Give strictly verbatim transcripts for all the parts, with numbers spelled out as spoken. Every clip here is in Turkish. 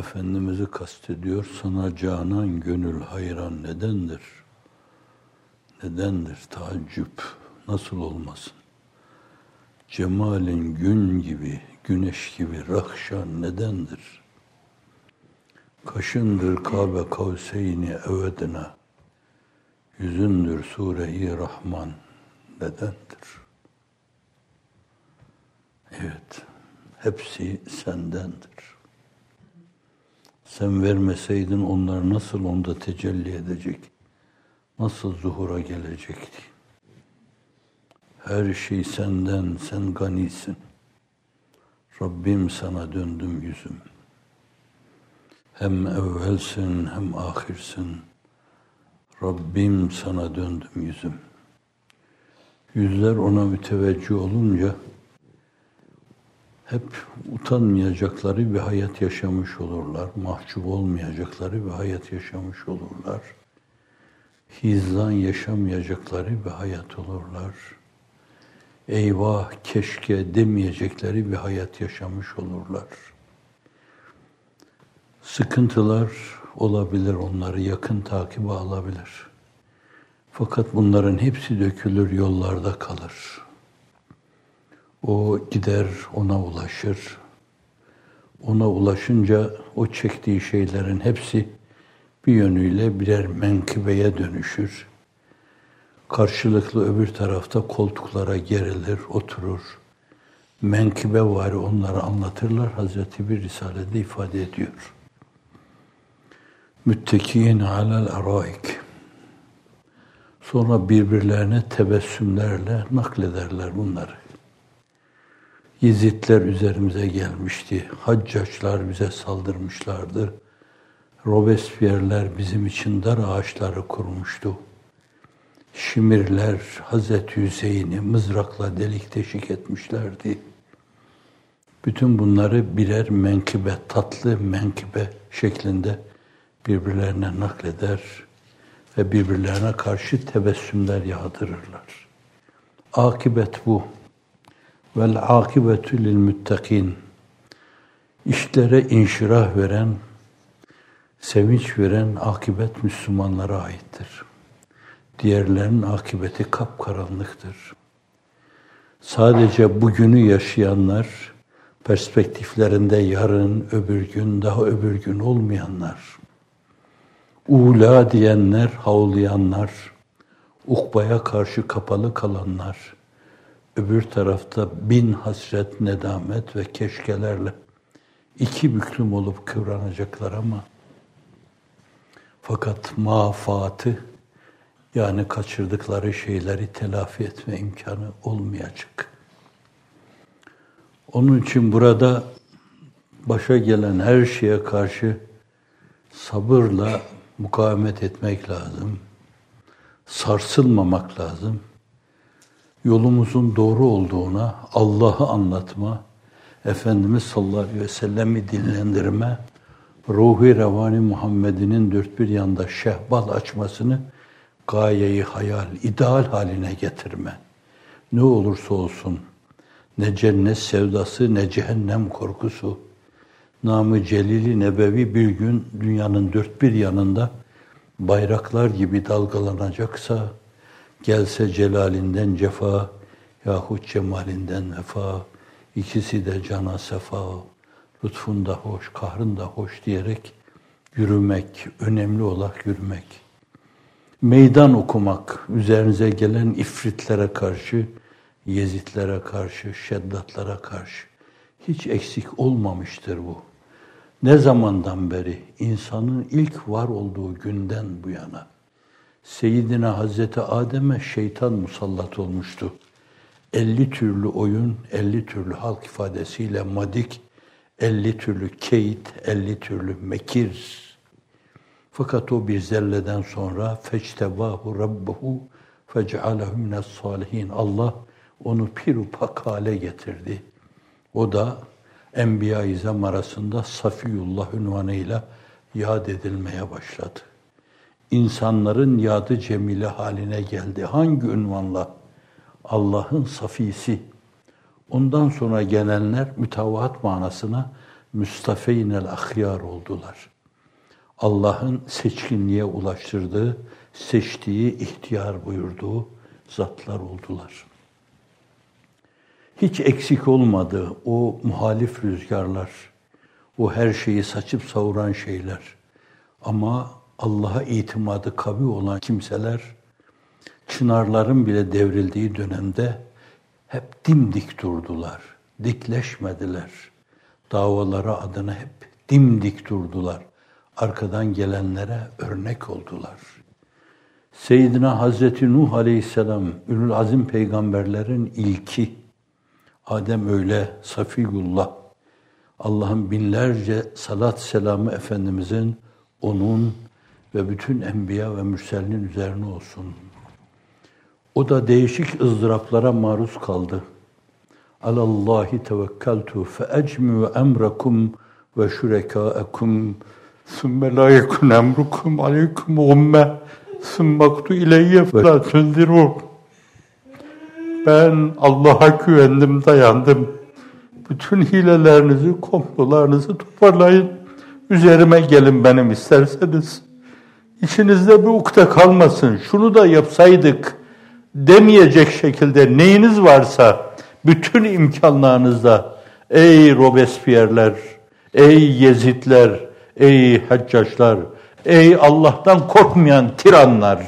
Efendimiz'i kastediyor. Sana canan gönül hayran nedendir? Nedendir taaccüp? Nasıl olmasın? Cemalin gün gibi, güneş gibi rahşan nedendir? Kaşındır Kabe Kavseyni evedine, yüzündür Sure-i Rahman nedendir? Evet, hepsi sendendir. Sen vermeseydin onlar nasıl onda tecelli edecek? Nasıl zuhura gelecekti? Her şey senden, sen ganisin. Rabbim sana döndüm yüzüm. Hem evvelsin hem ahirsin. Rabbim sana döndüm yüzüm. Yüzler ona müteveccih olunca hep utanmayacakları bir hayat yaşamış olurlar. Mahcup olmayacakları bir hayat yaşamış olurlar. Hizlan yaşamayacakları bir hayat olurlar. Eyvah, keşke demeyecekleri bir hayat yaşamış olurlar. Sıkıntılar olabilir, onları yakın takibe alabilir. Fakat bunların hepsi dökülür, yollarda kalır. O gider, ona ulaşır. Ona ulaşınca o çektiği şeylerin hepsi bir yönüyle birer menkıbeye dönüşür. Karşılıklı öbür tarafta koltuklara gerilir, oturur. Menkıbe var, onları anlatırlar. Hazreti bir Risale'de ifade ediyor. Müttekiyin alel araik. Sonra birbirlerine tebessümlerle naklederler bunları. Yezidler üzerimize gelmişti. Haccaçlar bize saldırmışlardı. Robespierre'ler bizim için dar ağaçları kurmuştu. Şimirler Hazreti Hüseyin'i mızrakla delik deşik etmişlerdi. Bütün bunları birer menkıbe, tatlı menkıbe şeklinde birbirlerine nakleder ve birbirlerine karşı tebessümler yağdırırlar. Akibet bu. Vel akibetü lil muttakin. İşlere inşirah veren, sevinç veren akibet Müslümanlara aittir. Diğerlerinin akibeti kapkaranlıktır. Sadece bugünü yaşayanlar, perspektiflerinde yarın, öbür gün, daha öbür gün olmayanlar, ula diyenler, havlayanlar, ukbaya karşı kapalı kalanlar, öbür tarafta bin hasret, nedamet ve keşkelerle iki büklüm olup kıvranacaklar ama fakat mafatı, yani kaçırdıkları şeyleri telafi etme imkanı olmayacak. Onun için burada başa gelen her şeye karşı sabırla mukavemet etmek lazım. Sarsılmamak lazım. Yolumuzun doğru olduğuna Allah'ı anlatma, Efendimiz sallallahu aleyhi ve sellem'i dinlendirme, ruhi revani Muhammed'inin dört bir yanda şehbal açmasını gayeyi hayal, ideal haline getirme. Ne olursa olsun, ne cennet sevdası, ne cehennem korkusu, namı celili nebevi bir gün dünyanın dört bir yanında bayraklar gibi dalgalanacaksa, gelse celalinden cefa, yahut cemalinden vefa, ikisi de cana sefa, lütfunda hoş, kahrında hoş diyerek yürümek, önemli olarak yürümek. Meydan okumak, üzerinize gelen ifritlere karşı, Yezidlere karşı, şeddatlara karşı hiç eksik olmamıştır bu. Ne zamandan beri? İnsanın ilk var olduğu günden bu yana. Seyyidina Hazreti Adem'e şeytan musallat olmuştu. elli türlü oyun, elli türlü halk ifadesiyle madik, elli türlü keyit, elli türlü mekir. Fakat o bir zelleden sonra fectebahu rabbuhu fec'alehu mines salihin. Allah onu pirupak hale getirdi. O da Enbiya-i İzam arasında Safiyullah unvanıyla yad edilmeye başladı. İnsanların yadı cemile haline geldi. Hangi unvanla? Allah'ın safisi. Ondan sonra gelenler mütevaat manasına müstafeynel ahyar oldular. Allah'ın seçkinliğe ulaştırdığı, seçtiği, ihtiyar buyurduğu zatlar oldular. Hiç eksik olmadı o muhalif rüzgarlar, o her şeyi saçıp savuran şeyler. Ama Allah'a itimadı kavi olan kimseler, çınarların bile devrildiği dönemde hep dimdik durdular, dikleşmediler. Davaları adına hep dimdik durdular. Arkadan gelenlere örnek oldular. Seyyidina Hazreti Nuh Aleyhisselam, Ülül Azim peygamberlerin ilki. Adem öyle, Safiyullah. Allah'ın binlerce salat selamı Efendimizin, onun ve bütün enbiya ve mürselinin üzerine olsun. O da değişik ızdıraplara maruz kaldı. Alallahi tevekkeltu fe ecmiu emrakum ve şurekâekum sümme la yekun emrukum aleykum umme sümmaktu ileyye fe la tunzirûn. Ben Allah'a güvendim, dayandım. Bütün hilelerinizi, komplolarınızı toparlayın. Üzerime gelin benim isterseniz. İçinizde bir ukde kalmasın. Şunu da yapsaydık demeyecek şekilde neyiniz varsa bütün imkanlarınızda ey Robespierre'ler, ey Yezidler, ey Haccaçlar, ey Allah'tan korkmayan tiranlar.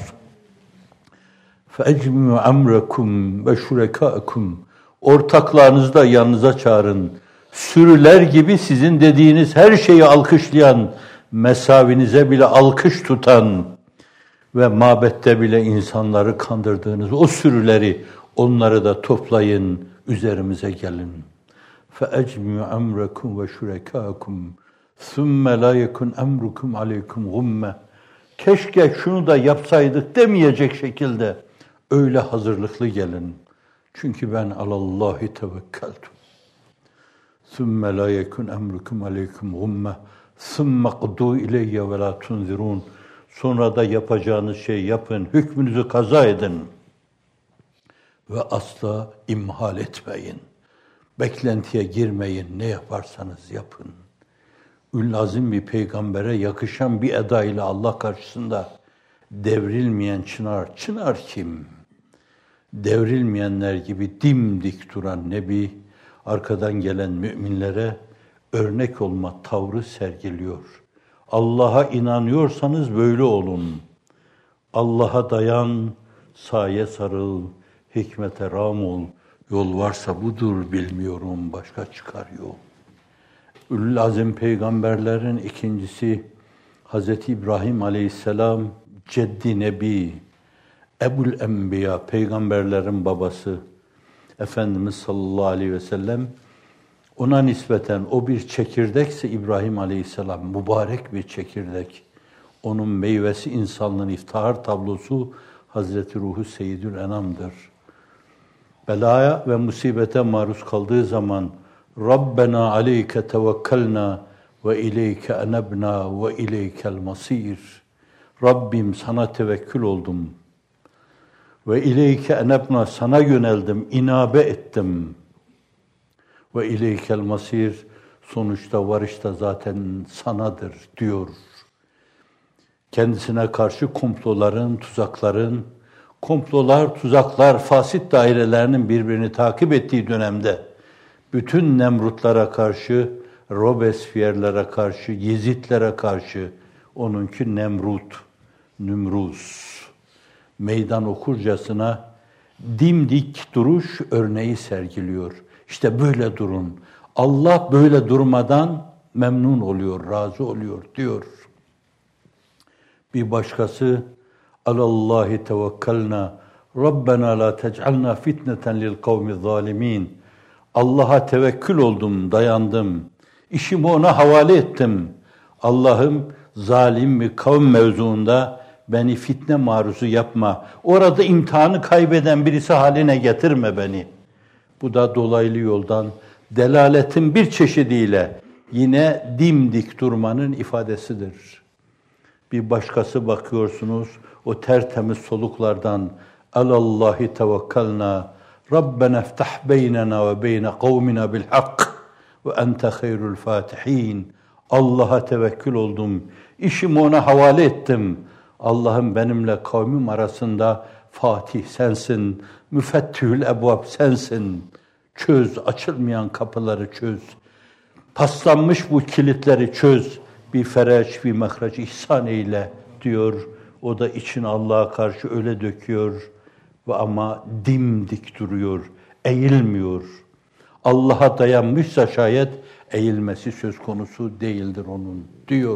فَاَجْمِعُ اَمْرَكُمْ وَشُرَكَاءَكُمْ Ortaklarınızı da yanınıza çağırın. Sürüler gibi sizin dediğiniz her şeyi alkışlayan, mesavinize bile alkış tutan ve mabette bile insanları kandırdığınız o sürüleri, onları da toplayın, üzerimize gelin. فَاَجْمِعُ اَمْرَكُمْ وَشُرَكَاءَكُمْ ثُمَّ لَا يَكُنْ اَمْرُكُمْ عَلَيْكُمْ غُمَّ Keşke şunu da yapsaydık demeyecek şekilde öyle hazırlıklı gelin. Çünkü ben alallahi tevekkeltum. ثُمَّ لَا يَكُنْ اَمْرُكُمْ عَلَيْكُمْ غُمَّ ثُمَّ قُضُوا اِلَيَّ وَلَا تُنْذِرُونَ Sonra da yapacağınız şey yapın, hükmünüzü kaza edin. Ve asla imhal etmeyin. Beklentiye girmeyin, ne yaparsanız yapın. Ül-Azim bir peygambere yakışan bir eda ile Allah karşısında devrilmeyen çınar. Çınar kim? Devrilmeyenler gibi dimdik duran Nebi, arkadan gelen müminlere örnek olma tavrı sergiliyor. Allah'a inanıyorsanız böyle olun. Allah'a dayan, saye sarıl, hikmete ram ol. Yol varsa budur, bilmiyorum, başka çıkar yol. Ülül Azim peygamberlerin ikincisi Hazreti İbrahim Aleyhisselam, Ceddi Nebi, Ebul Enbiya, peygamberlerin babası Efendimiz sallallahu aleyhi ve sellem, ona nispeten o bir çekirdekse İbrahim Aleyhisselam, mübarek bir çekirdek. Onun meyvesi insanlığın iftihar tablosu Hazreti Ruhu Seyyidül Enam'dır. Belaya ve musibete maruz kaldığı zaman Rabbena aleyke tevekkelna ve ileyke enebna ve ileykel masir. Rabbim sana tevekkül oldum. Ve ileyke enebna sana yöneldim, inabe ettim. Ve ileykel masir sonuçta varış da zaten sanadır diyor. Kendisine karşı komploların, tuzakların, komplolar, tuzaklar, fasit dairelerinin birbirini takip ettiği dönemde bütün Nemrutlara karşı, Robespierre'lere karşı, Yezidlere karşı onunki Nemrut, Nümruz, meydan okurcasına dimdik duruş örneği sergiliyor. İşte böyle durun. Allah böyle durmadan memnun oluyor, razı oluyor diyor. Bir başkası alallahi tevekkelna Rabbena la tec'alna fitneten lil kavmi zalimin. Allah'a tevekkül oldum, dayandım. İşimi ona havale ettim. Allah'ım zalim bir kavm mevzuunda beni fitne maruzu yapma. Orada imtihanı kaybeden birisi haline getirme beni. Bu da dolaylı yoldan delaletin bir çeşidiyle yine dimdik durmanın ifadesidir. Bir başkası bakıyorsunuz o tertemiz soluklardan alallahi tevekkelna Rabbena iftah beynena ve beyne kavmina bil hak ve ente hayrul fatihin. Allah'a tevekkül oldum. İşimi ona havale ettim. Allah'ım benimle kavmim arasında Fatih sensin. Müfettihül ebvab sensin. Çöz, açılmayan kapıları çöz. Paslanmış bu kilitleri çöz. Bir fereç, bir mehreç ihsan eyle diyor. O da için Allah'a karşı öyle döküyor. Ve ama dimdik duruyor. Eğilmiyor. Allah'a dayanmışsa şayet eğilmesi söz konusu değildir onun diyor.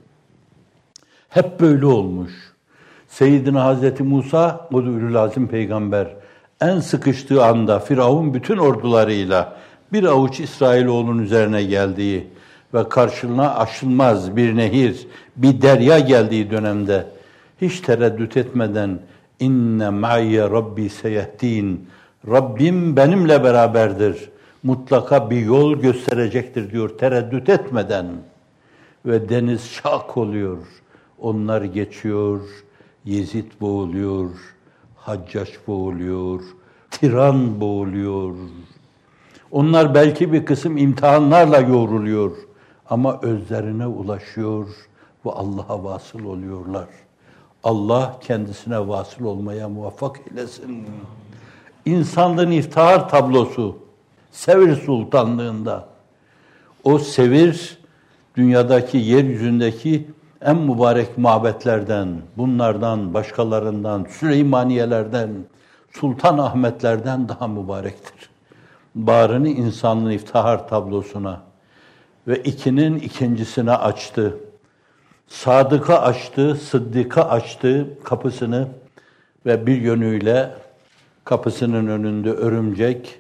Hep böyle olmuş. Seyyidina Hazreti Musa, o da Ulul Azim peygamber, en sıkıştığı anda Firavun bütün ordularıyla bir avuç İsrailoğlunun üzerine geldiği ve karşılığına aşılmaz bir nehir, bir derya geldiği dönemde hiç tereddüt etmeden inne ma'ye rabbi seyehdin, Rabbim benimle beraberdir, mutlaka bir yol gösterecektir diyor tereddüt etmeden. Ve deniz şak oluyor, onlar geçiyor, Yezid boğuluyor, Haccac boğuluyor, tiran boğuluyor. Onlar belki bir kısım imtihanlarla yoğruluyor ama özlerine ulaşıyor ve Allah'a vasıl oluyorlar. Allah kendisine vasıl olmaya muvaffak eylesin. İnsanlığın iftihar tablosu Sevir Sultanlığında. O Sevir dünyadaki, yeryüzündeki en mübarek mabetlerden, bunlardan, başkalarından, Süleymaniyelerden, Sultan Ahmetlerden daha mübarektir. Bağrını insanlığın iftihar tablosuna ve ikinin ikincisine açtı. Sadık'a açtı, Sıddık'a açtı kapısını ve bir yönüyle kapısının önünde örümcek,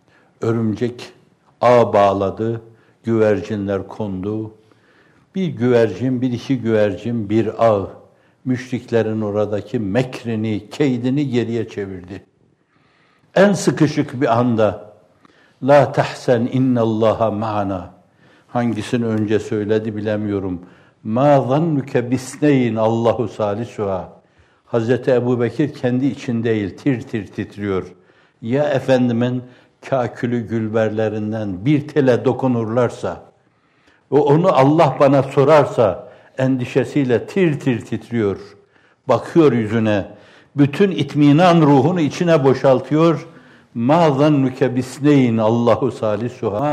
örümcek ağ bağladı, güvercinler kondu. Bir güvercin, bir iki güvercin, bir ağ, müşriklerin oradaki mekrini, keydini geriye çevirdi. En sıkışık bir anda, la tahsen innallaha ma'ana. Hangisini önce söyledi bilemiyorum. Ma zannuke bisneyin Allahu salisuha. Hazreti Ebubekir kendi için değil, tir tir titriyor. Ya Efendimin kâkülü gülberlerinden bir tele dokunurlarsa, ve onu Allah bana sorarsa, endişesiyle tir tir titriyor. Bakıyor yüzüne, bütün itminan ruhunu içine boşaltıyor. مَا ظَنُّكَ بِسْنَيْنِ Allahu salisuha.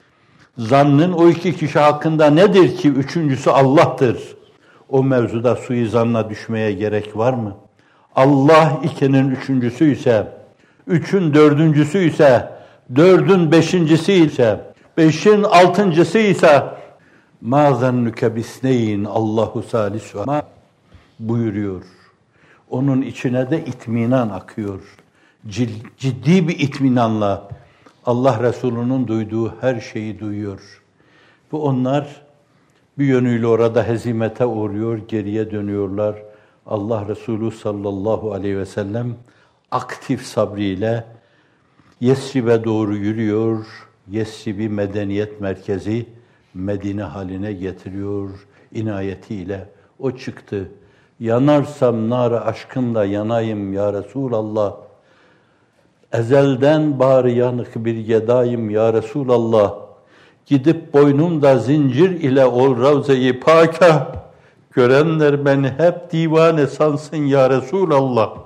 Zannın o iki kişi hakkında nedir ki üçüncüsü Allah'tır? O mevzuda suizanla düşmeye gerek var mı? Allah ikinin üçüncüsü ise, üçün dördüncüsü ise, dördün beşincisi ise, beşin altıncısı ise مَا ظَنُّكَ بِسْنَيْنِ Allahu salisuha buyuruyor. Onun içine de itminan akıyor. Ciddi bir itminanla Allah Resulü'nün duyduğu her şeyi duyuyor. Ve onlar bir yönüyle orada hezimete uğruyor, geriye dönüyorlar. Allah Resulü sallallahu aleyhi ve sellem aktif sabriyle Yesrib'e doğru yürüyor. Yesrib'i medeniyet merkezi Medine haline getiriyor inayetiyle. O çıktı. Yanarsam nar aşkınla yanayım ya Resulallah. Ezelden bari yanık bir gedayım ya Resulallah. Gidip boynumda zincir ile ol Ravze-i Pâk'a. Görenler beni hep divane sansın ya Resulallah.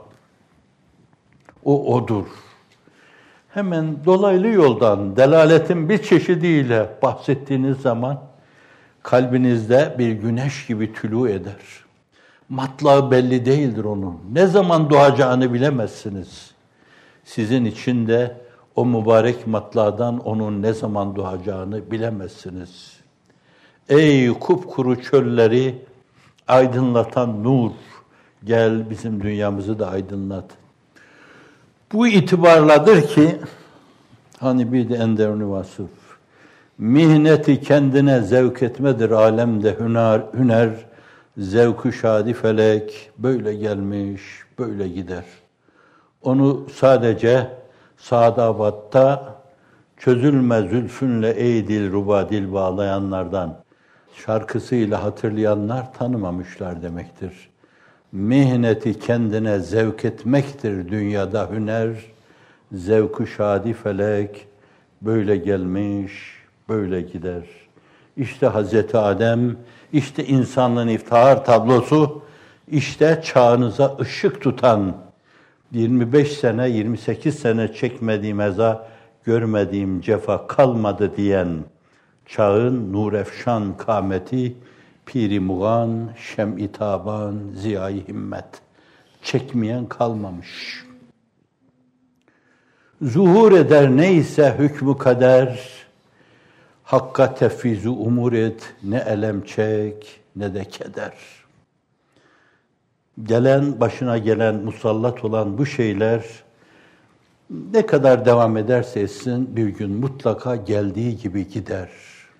O odur. Hemen dolaylı yoldan, delaletin bir çeşidiyle bahsettiğiniz zaman kalbinizde bir güneş gibi tülû eder. Matlağı belli değildir onun. Ne zaman doğacağını bilemezsiniz. Sizin için de o mübarek matlağdan onun ne zaman doğacağını bilemezsiniz. Ey kupkuru çölleri aydınlatan nur, gel bizim dünyamızı da aydınlat. Bu itibarladır ki, hani bir de enderuni vasıf, mihneti kendine zevk etmedir alemde hüner, hüner zevku şadi felek, böyle gelmiş, böyle gider. Onu sadece Sadabat'ta çözülmez zülfünle ey dil ruba dil bağlayanlardan, şarkısıyla hatırlayanlar tanımamışlar demektir. Mihneti kendine zevk etmektir dünyada hüner, zevku şadi felek, böyle gelmiş, böyle gider. İşte Hazreti Adem, işte insanlığın iftihar tablosu, işte çağınıza ışık tutan, yirmi beş sene, yirmi sekiz sene çekmediğim eza, görmediğim cefa kalmadı diyen çağın nurefşan kâmeti, piri muğan, şem-i taban, ziya-i himmet. Çekmeyen kalmamış. Zuhur eder neyse hükmü kader, hakka tefvizu umur et, ne elem çek ne de keder. Gelen, başına gelen, musallat olan bu şeyler ne kadar devam ederse etsin bir gün mutlaka geldiği gibi gider.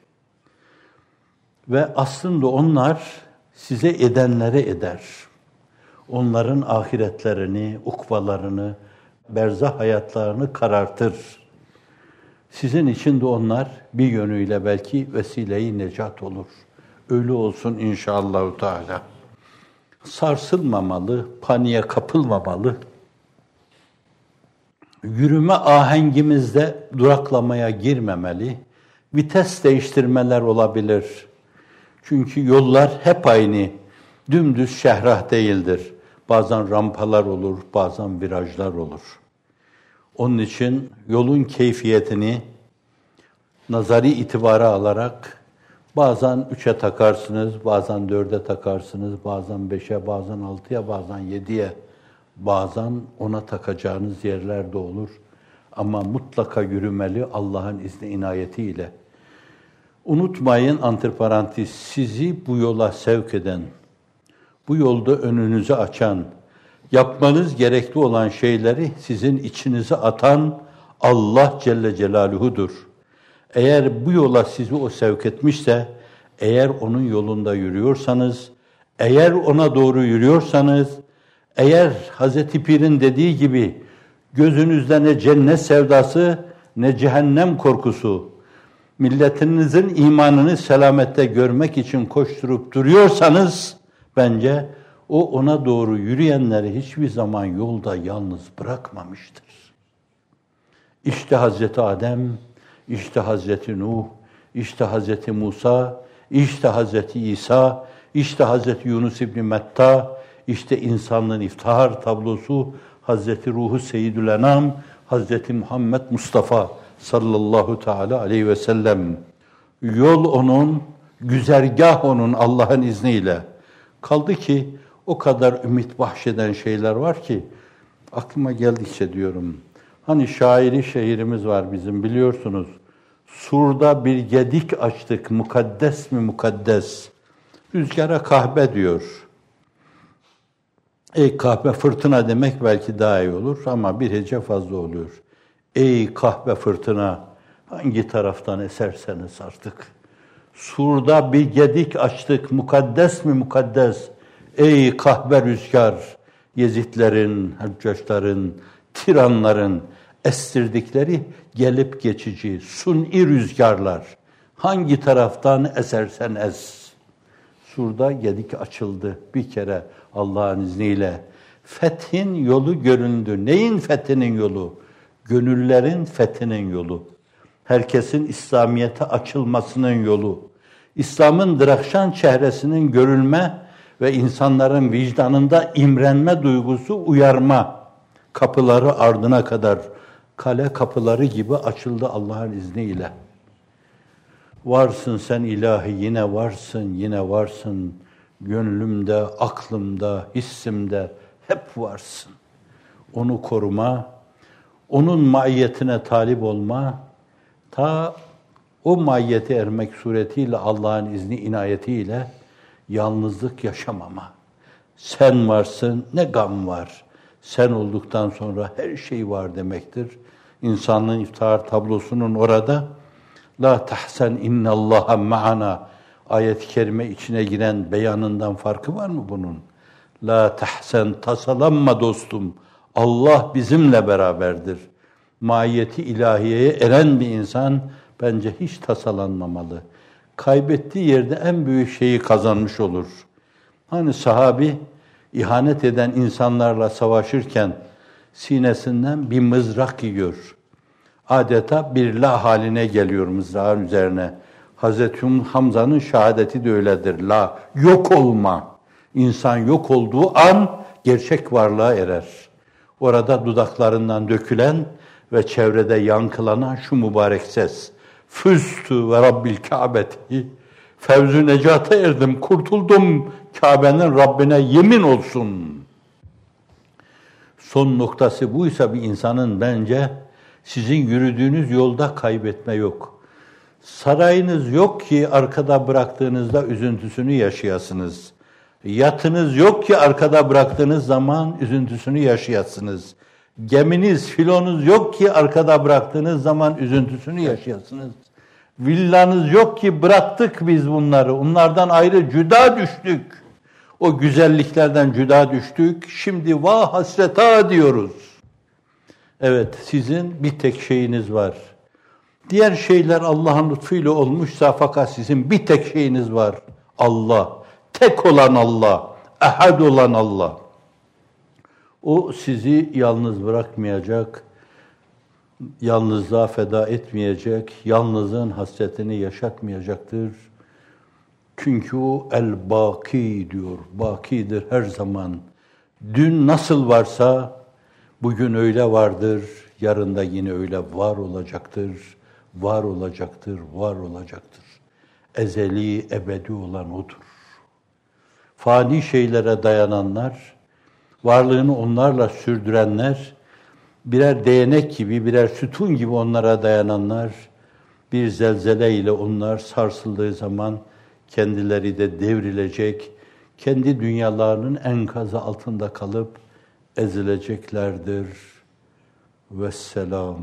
Ve aslında onlar size edenlere eder. Onların ahiretlerini, ukvalarını, berzah hayatlarını karartır. Sizin için de onlar bir yönüyle belki vesile-i necat olur. Öyle olsun inşallahü teala. Sarsılmamalı, paniğe kapılmamalı. Yürüme ahengimizde duraklamaya girmemeli. Vites değiştirmeler olabilir. Çünkü yollar hep aynı. Dümdüz şehrah değildir. Bazen rampalar olur, bazen virajlar olur. Onun için yolun keyfiyetini nazari itibara alarak bazen üçe takarsınız, bazen dörde takarsınız, bazen beşe, bazen altıya, bazen yediye, bazen ona takacağınız yerler de olur. Ama mutlaka yürümeli Allah'ın izni inayetiyle. Unutmayın, antiparantez, sizi bu yola sevk eden, bu yolda önünüzü açan, yapmanız gerekli olan şeyleri sizin içinize atan Allah Celle Celaluhu'dur. Eğer bu yola sizi o sevk etmişse, eğer onun yolunda yürüyorsanız, eğer ona doğru yürüyorsanız, eğer Hazreti Pir'in dediği gibi gözünüzde ne cennet sevdası ne cehennem korkusu, milletinizin imanını selamette görmek için koşturup duruyorsanız, bence o ona doğru yürüyenleri hiçbir zaman yolda yalnız bırakmamıştır. İşte Hazreti Adem, işte Hazreti Nuh, işte Hazreti Musa, işte Hazreti İsa, işte Hazreti Yunus İbni Metta, işte insanlığın iftihar tablosu, Hazreti Ruhu Seyyidül Enam, Hazreti Muhammed Mustafa sallallahu teala aleyhi ve sellem. Yol onun, güzergah onun Allah'ın izniyle. Kaldı ki o kadar ümit bahşeden şeyler var ki aklıma geldikçe diyorum. Hani şairi şehirimiz var bizim biliyorsunuz. Surda bir gedik açtık, mukaddes mi mukaddes. Rüzgara kahpe diyor. Ey kahpe, fırtına demek belki daha iyi olur ama bir hece fazla oluyor. Ey kahpe fırtına, hangi taraftan eserseniz artık. Surda bir gedik açtık, mukaddes mi mukaddes. Ey kahpe rüzgar, Yezidlerin, Haccaçların, tiranların estirdikleri gelip geçici, suni rüzgarlar. Hangi taraftan esersen es. Surda gedik açıldı bir kere Allah'ın izniyle. Fethin yolu göründü. Neyin fethinin yolu? Gönüllerin fethinin yolu. Herkesin İslamiyet'e açılmasının yolu. İslam'ın drakşan çehresinin görülme ve insanların vicdanında imrenme duygusu uyarma kapıları ardına kadar kale kapıları gibi açıldı Allah'ın izniyle. Varsın sen ilahi, yine varsın, yine varsın. Gönlümde, aklımda, hissimde hep varsın. Onu koruma, onun maiyetine talip olma, ta o maiyete ermek suretiyle Allah'ın izni inayetiyle yalnızlık yaşamama. Sen varsın, ne gam var. Sen olduktan sonra her şey var demektir. İnsanlığın iftihar tablosunun orada la tahsen innallaha ma'ana ayet-i kerime içine giren beyanından farkı var mı bunun? La tahsen, tasalanma dostum. Allah bizimle beraberdir. Mahiyeti ilahiyeye eren bir insan bence hiç tasalanmamalı. Kaybettiği yerde en büyük şeyi kazanmış olur. Hani sahabi ihanet eden insanlarla savaşırken sinesinden bir mızrak yiyor. adeta bir la haline geliyor mızrağın üzerine. Hazreti Hamza'nın şehadeti de öyledir. La, yok olma. İnsan yok olduğu an gerçek varlığa erer. Orada dudaklarından dökülen ve çevrede yankılanan şu mübarek ses. Füstü ve Rabbil Kâbeti. Fevzü necata erdim, kurtuldum. Kabe'nin Rabbine yemin olsun. Son noktası buysa bir insanın bence sizin yürüdüğünüz yolda kaybetme yok. Sarayınız yok ki arkada bıraktığınızda üzüntüsünü yaşayasınız. Yatınız yok ki arkada bıraktığınız zaman üzüntüsünü yaşayasınız. Geminiz, filonuz yok ki arkada bıraktığınız zaman üzüntüsünü yaşayasınız. Villanız yok ki bıraktık biz bunları. Onlardan ayrı cüda düştük. O güzelliklerden cüda düştük. Şimdi vah hasreta diyoruz. Evet, sizin bir tek şeyiniz var. Diğer şeyler Allah'ın lütfuyla olmuşsa fakat sizin bir tek şeyiniz var. Allah. Tek olan Allah. Ehad olan Allah. O sizi yalnız bırakmayacak, yalnızlığa feda etmeyecek, yalnızlığın hasretini yaşatmayacaktır. Çünkü o el-baki diyor, bakidir her zaman. Dün nasıl varsa bugün öyle vardır, yarın da yine öyle var olacaktır, var olacaktır, var olacaktır. Ezeli, ebedi olan odur. Fani şeylere dayananlar, varlığını onlarla sürdürenler, birer değnek gibi, birer sütun gibi onlara dayananlar, bir zelzele ile onlar sarsıldığı zaman kendileri de devrilecek, kendi dünyalarının enkazı altında kalıp ezileceklerdir. Vesselam.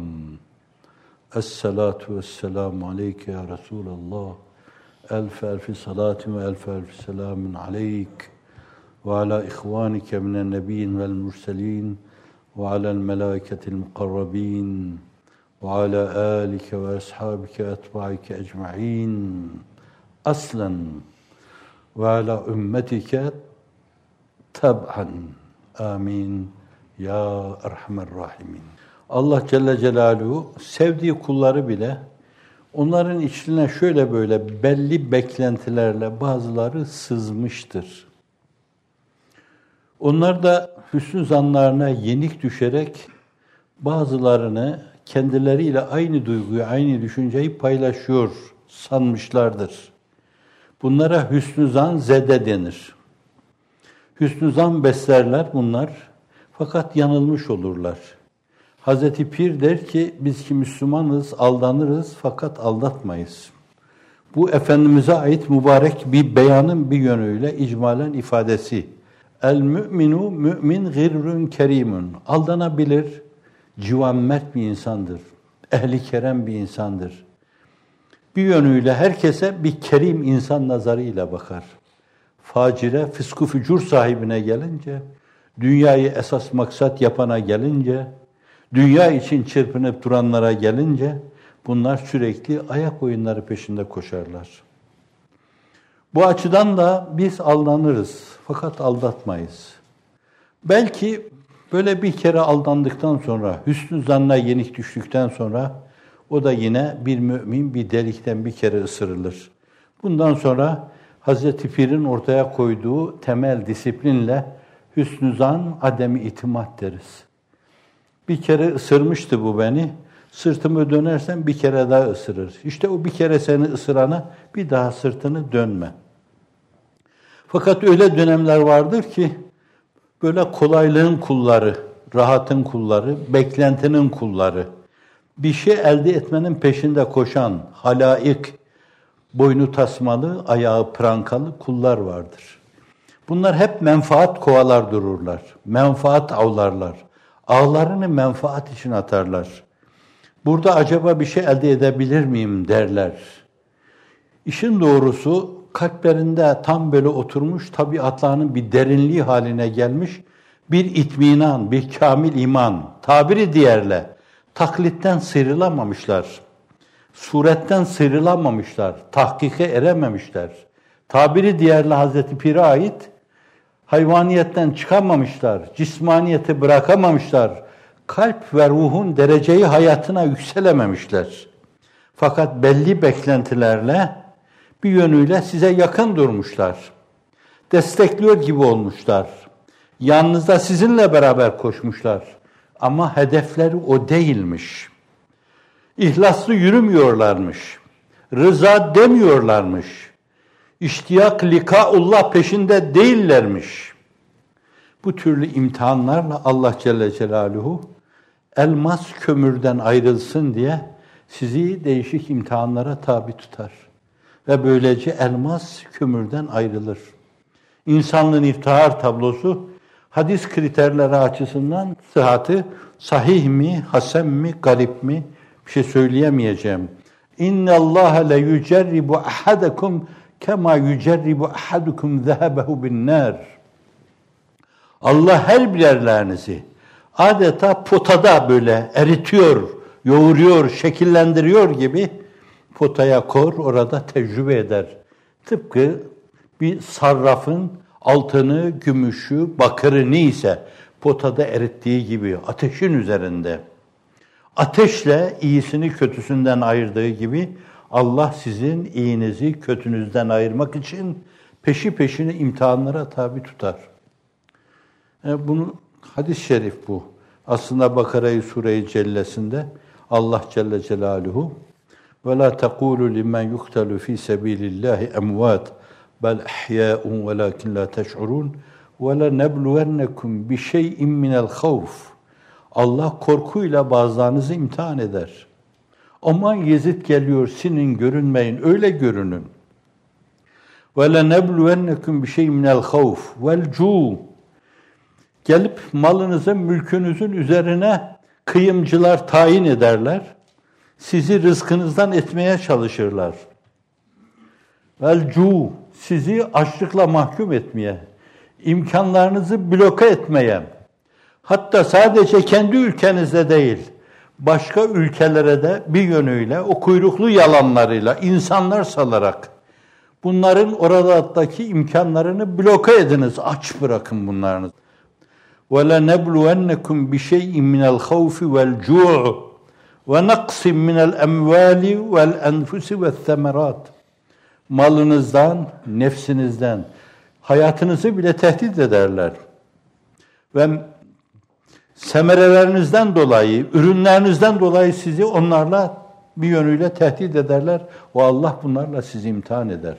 Esselatu vesselamu aleyke ya Resulallah. Elf elfi salatin ve elf elfi selamin aleyk. Ve ala ihvanike minen nebiyyin vel murselin. Ve alel melâiketil mukarrabin. Ve ala âlike ve ashabike etbâike ecma'in. Aslen ve ala ümmetike tab'an. Amin. Ya Erhamer Rahimin. Allah Celle Celaluhu sevdiği kulları bile onların içine şöyle böyle belli beklentilerle bazıları sızmıştır. Onlar da hüsnü zanlarına yenik düşerek bazılarını kendileriyle aynı duyguyu, aynı düşünceyi paylaşıyor sanmışlardır. Bunlara hüsnü zan zede denir. Hüsnü zan beslerler bunlar fakat yanılmış olurlar. Hazreti Pir der ki biz ki Müslümanız aldanırız fakat aldatmayız. Bu Efendimiz'e ait mübarek bir beyanın bir yönüyle icmalen ifadesi. El müminu mümin gırrün kerimun. Aldanabilir, civan mert bir insandır. Ehli kerem bir insandır. Bir yönüyle herkese bir kerim insan nazarıyla bakar. Facire, fıskı fücur sahibine gelince, dünyayı esas maksat yapana gelince, dünya için çırpınıp duranlara gelince, bunlar sürekli ayak oyunları peşinde koşarlar. Bu açıdan da biz aldanırız, fakat aldatmayız. Belki böyle bir kere aldandıktan sonra, hüsnü zanna yenik düştükten sonra, o da yine bir mümin bir delikten bir kere ısırılır. Bundan sonra Hazreti Pir'in ortaya koyduğu temel disiplinle hüsnü zan, ademi itimat deriz. Bir kere ısırmıştı bu beni, sırtımı dönersen bir kere daha ısırır. İşte o bir kere seni ısırana bir daha sırtını dönme. Fakat öyle dönemler vardır ki, böyle kolaylığın kulları, rahatın kulları, beklentinin kulları, bir şey elde etmenin peşinde koşan, halaik, boynu tasmalı, ayağı prankalı kullar vardır. Bunlar hep menfaat kovalar dururlar, menfaat avlarlar. Ağlarını menfaat için atarlar. Burada acaba bir şey elde edebilir miyim derler. İşin doğrusu kalplerinde tam böyle oturmuş, tabiatlarının bir derinliği haline gelmiş bir itminan, bir kamil iman, tabiri diğerle taklitten sıyrılamamışlar. Suretten sıyrılamamışlar, tahkike erememişler. Tabiri diğerle Hazreti Pir'e ait hayvaniyetten çıkamamışlar, cismaniyeti bırakamamışlar, kalp ve ruhun dereceyi hayatına yükselememişler. Fakat belli beklentilerle bir yönüyle size yakın durmuşlar. Destekliyor gibi olmuşlar. Yanınızda sizinle beraber koşmuşlar. Ama hedefleri o değilmiş. İhlaslı yürümüyorlarmış. Rıza demiyorlarmış. İştiyak likaullah peşinde değillermiş. Bu türlü imtihanlarla Allah Celle Celaluhu elmas kömürden ayrılsın diye sizi değişik imtihanlara tabi tutar. Ve böylece elmas kömürden ayrılır. İnsanlığın iftihar tablosu hadis kriterleri açısından sıhhatı sahih mi, hasen mi, garip mi bir şey söyleyemeyeceğim. İnne Allah le yucerribu ahadakum kema yucerribu ahadukum zehebehu bin nar. Allah her birerlerinizi adeta potada böyle eritiyor, yoğuruyor, şekillendiriyor gibi potaya kor, orada tecrübe eder. Tıpkı bir sarrafın altını, gümüşü, bakırı neyse potada erittiği gibi ateşin üzerinde. Ateşle iyisini kötüsünden ayırdığı gibi Allah sizin iyinizi kötünüzden ayırmak için peşi peşine imtihanlara tabi tutar. Yani bunu hadis-i şerif bu. Aslında Bakara-i Sure-i Cellesinde Allah Celle Celaluhu ve la tekulu limen yuqtalu fi sabilillahi emvat bel ahya'un velakin la teş'urun ve la nebluvennekum bi şey'in minel havf. Allah korkuyla bazılarınızı imtihan eder. Aman Yezid geliyor, sinin görünmeyin, öyle görünün. Ve la nebluvennekum bi şey'in minel havf vel cu'. Gelip malınızın, mülkünüzün üzerine kıyımcılar tayin ederler. Sizi rızkınızdan etmeye çalışırlar. Vel cu, sizi açlıkla mahkum etmeye, imkanlarınızı bloke etmeye, hatta sadece kendi ülkenizde değil, başka ülkelere de bir yönüyle o kuyruklu yalanlarıyla insanlar salarak bunların oradaki imkanlarını bloke ediniz, aç bırakın bunlarınızı. وَلَنَبْلُوَنَّكُمْ بِشَيْءٍ مِنَ الْخَوْفِ وَالْجُوعِ وَنَقْصٍ مِنَ الْاَمْوَالِ وَالْاَنْفُسِ وَالثَّمَرَاتِ. Malınızdan, nefsinizden, hayatınızı bile tehdit ederler. Ve semerelerinizden dolayı, ürünlerinizden dolayı sizi onlarla bir yönüyle tehdit ederler. O Allah bunlarla sizi imtihan eder.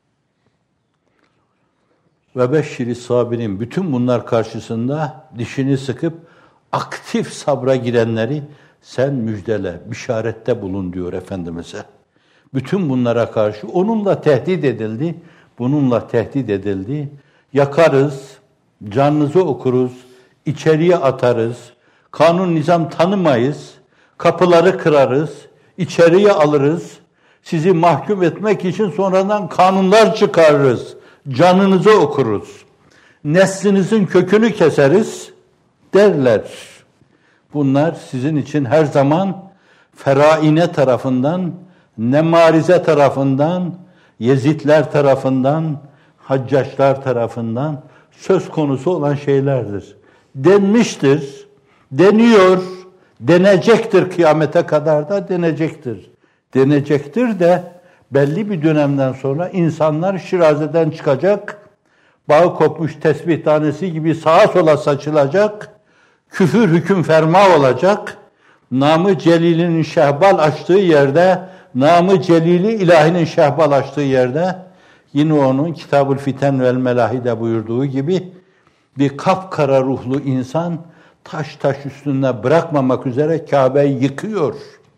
Ve beşşiri sabirin, bütün bunlar karşısında dişini sıkıp aktif sabra girenleri sen müjdele, bişarette bulun diyor Efendimiz'e. Bütün bunlara karşı onunla tehdit edildi, bununla tehdit edildi. Yakarız, canınızı okuruz, içeriye atarız, kanun nizam tanımayız, kapıları kırarız, içeriye alırız, sizi mahkum etmek için sonradan kanunlar çıkarırız. Canınızı okuruz. Neslinizin kökünü keseriz derler. Bunlar sizin için her zaman feraine tarafından, nemarize tarafından, Yezidler tarafından, Haccaçlar tarafından söz konusu olan şeylerdir. Denmiştir, deniyor, denecektir, kıyamete kadar da denecektir. Denecektir de belli bir dönemden sonra insanlar şirazeden çıkacak, bağı kopmuş tesbih tanesi gibi sağa sola saçılacak, küfür hüküm ferma olacak, namı celilinin şehbal açtığı yerde, namı celili ilahinin şehbal açtığı yerde, yine onun Kitab-ül Fiten vel Melahide buyurduğu gibi, bir kapkara ruhlu insan, taş taş üstünde bırakmamak üzere Kabe'yi yıkıyor.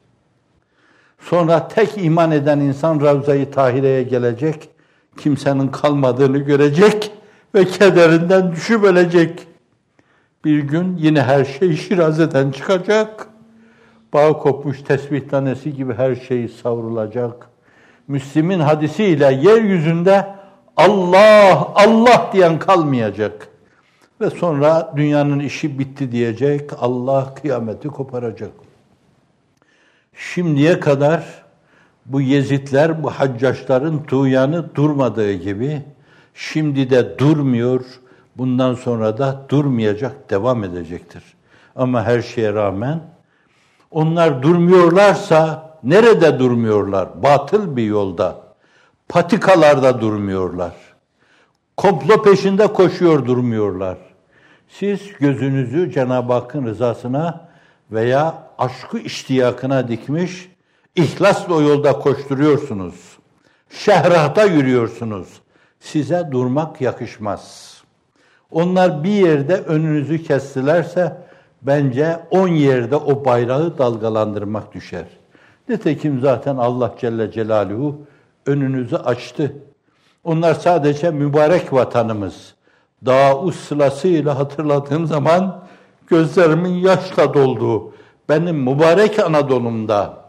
Sonra tek iman eden insan Ravza-i Tahire'ye gelecek, kimsenin kalmadığını görecek ve kederinden düşüp ölecek. Bir gün yine her şey Şiraze'den çıkacak, bağı kopmuş tesbih tanesi gibi her şey savrulacak. Müslim'in hadisiyle yeryüzünde Allah, Allah diyen kalmayacak. Ve sonra dünyanın işi bitti diyecek, Allah kıyameti koparacak. Şimdiye kadar bu Yezidler, bu Haccaçların tuğyanı durmadığı gibi, şimdi de durmuyor, bundan sonra da durmayacak, devam edecektir. Ama her şeye rağmen onlar durmuyorlarsa nerede durmuyorlar? Batıl bir yolda, patikalarda durmuyorlar. Komplo peşinde koşuyor durmuyorlar. Siz gözünüzü Cenab-ı Hakk'ın rızasına veya aşkı iştiyakına dikmiş, ihlasla o yolda koşturuyorsunuz. Şehrahta yürüyorsunuz. Size durmak yakışmaz. Onlar bir yerde önünüzü kestilerse bence on yerde o bayrağı dalgalandırmak düşer. Nitekim zaten Allah Celle Celaluhu önünüzü açtı. Onlar sadece mübarek vatanımız. Dağ sırasıyla hatırladığım zaman gözlerimin yaşla dolduğu, benim mübarek Anadolu'mda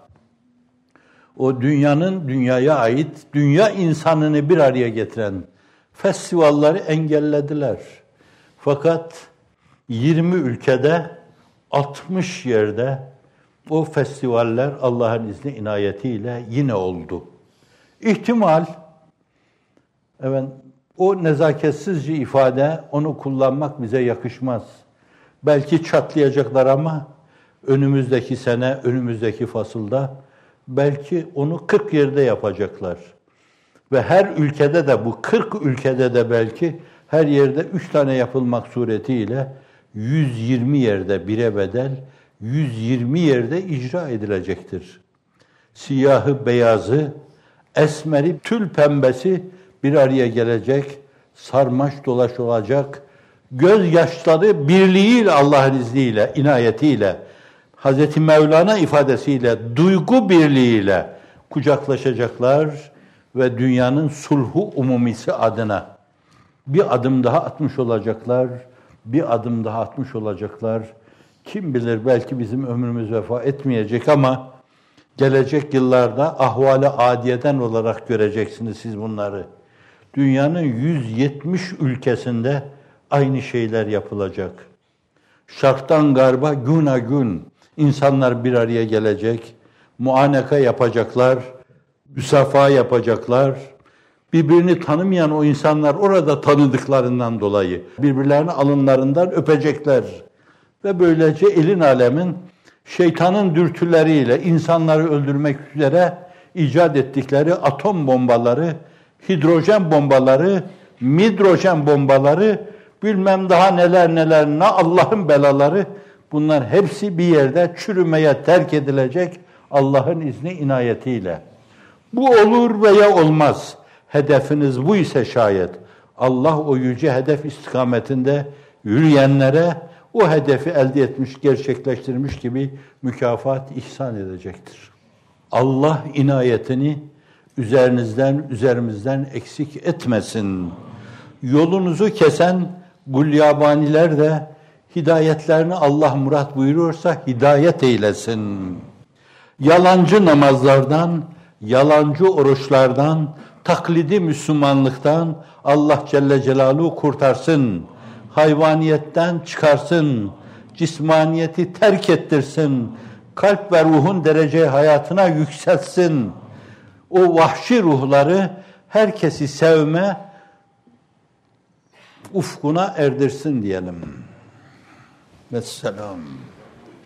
o dünyanın dünyaya ait, dünya insanını bir araya getiren festivalleri engellediler. Fakat yirmi ülkede, altmış yerde o festivaller Allah'ın izni inayetiyle yine oldu. İhtimal, evet, o nezaketsizce ifade, onu kullanmak bize yakışmaz. Belki çatlayacaklar ama önümüzdeki sene, önümüzdeki fasılda belki onu kırk yerde yapacaklar. Ve her ülkede de, bu kırk ülkede de belki her yerde üç tane yapılmak suretiyle yüz yirmi yerde bire bedel, yüz yirmi yerde icra edilecektir. Siyahı, beyazı, esmeri, tül pembesi bir araya gelecek, sarmaş dolaş olacak, gözyaşları birliğiyle Allah'ın izniyle, inayetiyle, Hazreti Mevlana ifadesiyle, duygu birliğiyle kucaklaşacaklar ve dünyanın sulhu umumisi adına bir adım daha atmış olacaklar, bir adım daha atmış olacaklar. Kim bilir belki bizim ömrümüz vefa etmeyecek ama gelecek yıllarda ahvali adiyeden olarak göreceksiniz siz bunları. Dünyanın yüz yetmiş ülkesinde aynı şeyler yapılacak. Şarktan garba güna gün insanlar bir araya gelecek, muaneka yapacaklar, müsafaha yapacaklar. Birbirini tanımayan o insanlar orada tanıdıklarından dolayı birbirlerini alınlarından öpecekler. Ve böylece elin alemin şeytanın dürtüleriyle insanları öldürmek üzere icat ettikleri atom bombaları, hidrojen bombaları, midrojen bombaları, bilmem daha neler neler, ne Allah'ın belaları, bunlar hepsi bir yerde çürümeye terk edilecek Allah'ın izni inayetiyle. Bu olur veya olmaz. Hedefiniz bu ise şayet Allah o yüce hedef istikametinde yürüyenlere o hedefi elde etmiş, gerçekleştirmiş gibi mükafat ihsan edecektir. Allah inayetini üzerinizden, üzerimizden eksik etmesin. Yolunuzu kesen gulyabaniler de hidayetlerini Allah murat buyuruyorsa hidayet eylesin. Yalancı namazlardan, yalancı oruçlardan, taklidi Müslümanlıktan Allah Celle Celaluhu kurtarsın. Hayvaniyetten çıkarsın. Cismaniyeti terk ettirsin. Kalp ve ruhun derece hayatına yükseltsin. O vahşi ruhları herkesi sevme ufkuna erdirsin diyelim. Vesselam.